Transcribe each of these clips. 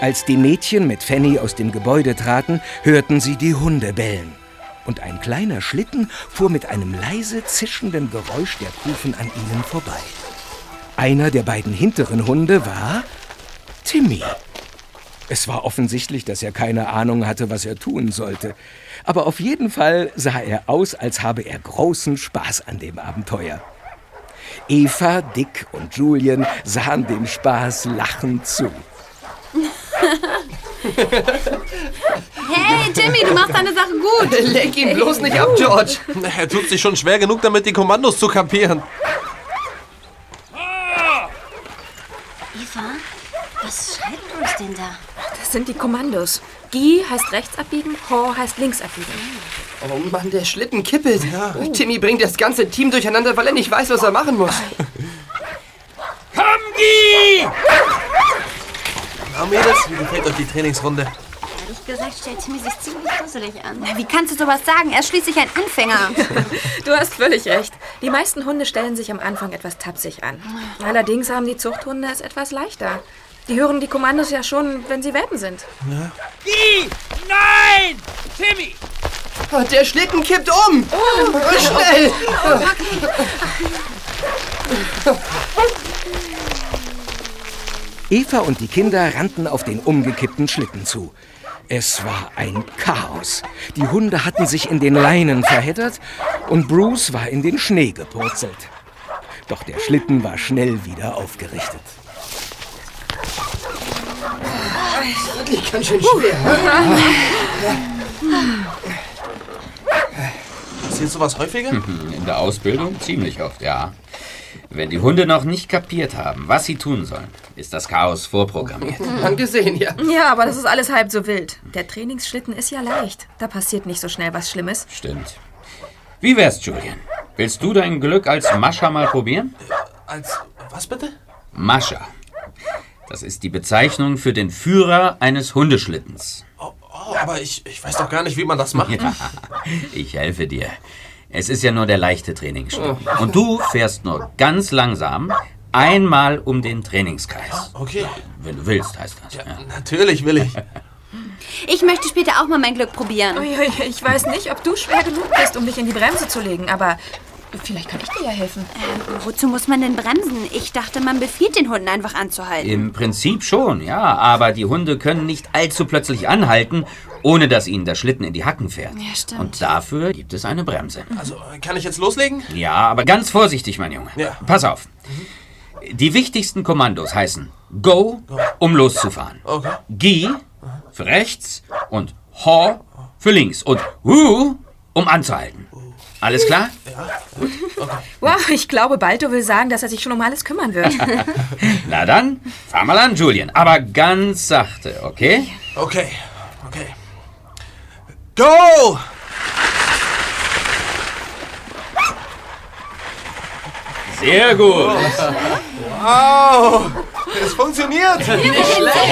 Als die Mädchen mit Fanny aus dem Gebäude traten, hörten sie die Hunde bellen. Und ein kleiner Schlitten fuhr mit einem leise zischenden Geräusch der Kufen an ihnen vorbei. Einer der beiden hinteren Hunde war Timmy. Es war offensichtlich, dass er keine Ahnung hatte, was er tun sollte. Aber auf jeden Fall sah er aus, als habe er großen Spaß an dem Abenteuer. Eva, Dick und Julian sahen dem Spaß lachend zu. Hey, Timmy, du machst deine Sache gut. Leg ihn bloß nicht ab, George. Er tut sich schon schwer genug damit, die Kommandos zu kapieren. Eva, was schreibt Bruce denn da? Das sind die Kommandos. Gi heißt rechts abbiegen, Ho heißt links abbiegen. Oh Mann, der Schlitten kippelt. Ja. Timmy bringt das ganze Team durcheinander, weil er nicht weiß, was er machen muss. Komm, Gi! Na, Mädels, wie gefällt euch die Trainingsrunde? Ehrlich gesagt stellt Timmy sich ziemlich dusselig an. Na, wie kannst du sowas sagen? Er ist schließlich ein Anfänger. Du hast völlig recht. Die meisten Hunde stellen sich am Anfang etwas tapsig an. Allerdings haben die Zuchthunde es etwas leichter. Die hören die Kommandos ja schon, wenn sie Welpen sind. Ja. Gi! Nein! Timmy! Oh, der Schlitten kippt um! Oh, schnell! Oh, okay. Eva und die Kinder rannten auf den umgekippten Schlitten zu. Es war ein Chaos. Die Hunde hatten sich in den Leinen verheddert und Bruce war in den Schnee gepurzelt. Doch der Schlitten war schnell wieder aufgerichtet. Das liegt ganz schön schwer. Passiert sowas häufiger? In der Ausbildung ziemlich oft, ja. Wenn die Hunde noch nicht kapiert haben, was sie tun sollen, ist das Chaos vorprogrammiert. Man gesehen, ja. Ja, aber das ist alles halb so wild. Der Trainingsschlitten ist ja leicht. Da passiert nicht so schnell was Schlimmes. Stimmt. Wie wär's, Julian? Willst du dein Glück als Mascha mal probieren? Als was bitte? Mascha. Das ist die Bezeichnung für den Führer eines Hundeschlittens. Oh, aber ich weiß doch gar nicht, wie man das macht. Ja, ich helfe dir. Es ist ja nur der leichte Trainingsschlitten. Und du fährst nur ganz langsam einmal um den Trainingskreis. Okay. Wenn du willst, heißt das. Ja, natürlich will ich. Ich möchte später auch mal mein Glück probieren. Ich weiß nicht, ob du schwer genug bist, um dich in die Bremse zu legen, aber vielleicht kann ich dir ja helfen. Wozu muss man denn bremsen? Ich dachte, man befiehlt den Hunden einfach anzuhalten. Im Prinzip schon, ja. Aber die Hunde können nicht allzu plötzlich anhalten, ohne dass ihnen der Schlitten in die Hacken fährt. Ja, stimmt. Und dafür gibt es eine Bremse. Also, kann ich jetzt loslegen? Ja, aber ganz vorsichtig, mein Junge. Ja. Pass auf. Die wichtigsten Kommandos heißen Go, um loszufahren. Okay. Gi für rechts und Ho für links. Und Hu, um anzuhalten. Alles klar? Ja, gut. Okay. Wow, ich glaube, Balto will sagen, dass er sich schon um alles kümmern wird. Na dann, fahr mal an, Julian. Aber ganz sachte, okay? Okay. Go! Sehr gut. Wow! Es funktioniert! Nicht schlecht!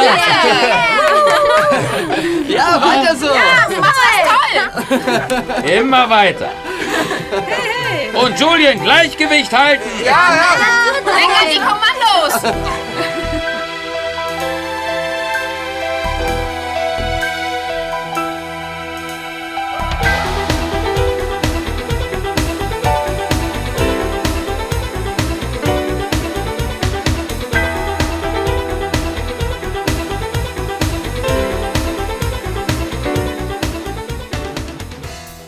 Ja, weiter so! Ja, du machst das toll! Immer weiter. Und Julian, Gleichgewicht halten. Ja! Bring die Kommandos!